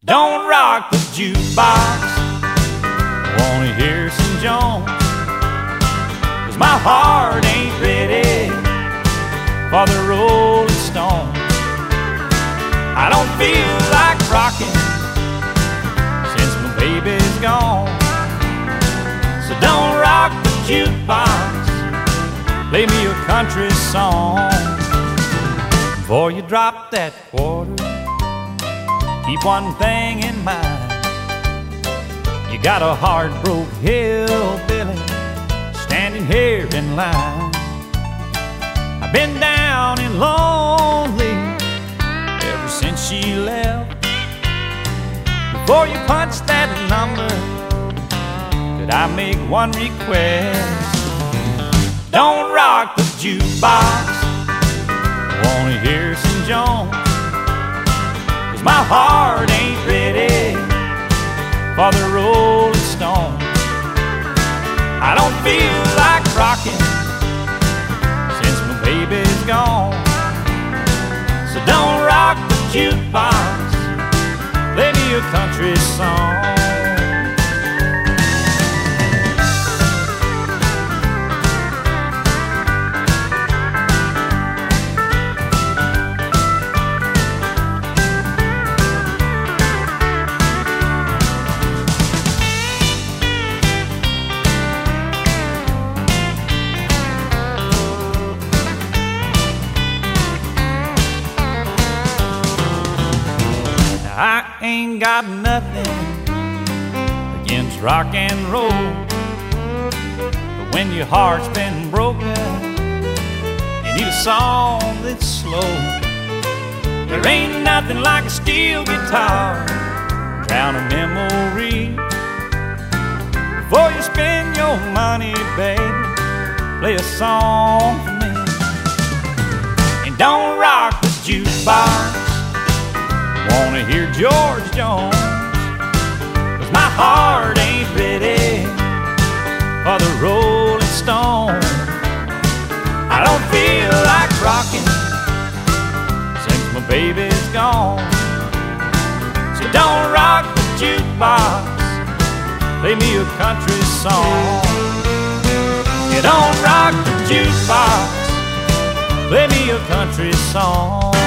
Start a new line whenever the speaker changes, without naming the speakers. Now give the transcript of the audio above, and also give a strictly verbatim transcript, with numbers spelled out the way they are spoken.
Don't rock the jukebox, I wanna hear some Jones, 'cause my heart ain't ready for the Rolling Stones. I don't feel like rocking since my baby's gone. So don't rock the jukebox, play me a country song. Before you drop that quarter, keep one thing in mind. You got a heart-broke hillbilly standing here in line. I've been down and lonely ever since she left. Before you punch that number, could I make one request? Don't rock the jukebox, I wanna hear some Jones, 'cause my heart ain't ready for the Rolling Stones. I don't feel like rocking since my baby's gone. So don't rock the jukebox, play me a country song. I ain't got nothing against rock and roll, but when your heart's been broken, you need a song that's slow. There ain't nothing like a steel guitar, drown a memory. Before you spend your money, baby, play a song for me. And don't rock the jukebox, wanna hear George Jones, 'cause my heart ain't ready for the Rolling Stones. I don't feel like rocking since my baby's gone. So don't rock the jukebox, play me a country song. You don't rock the jukebox, play me a country song.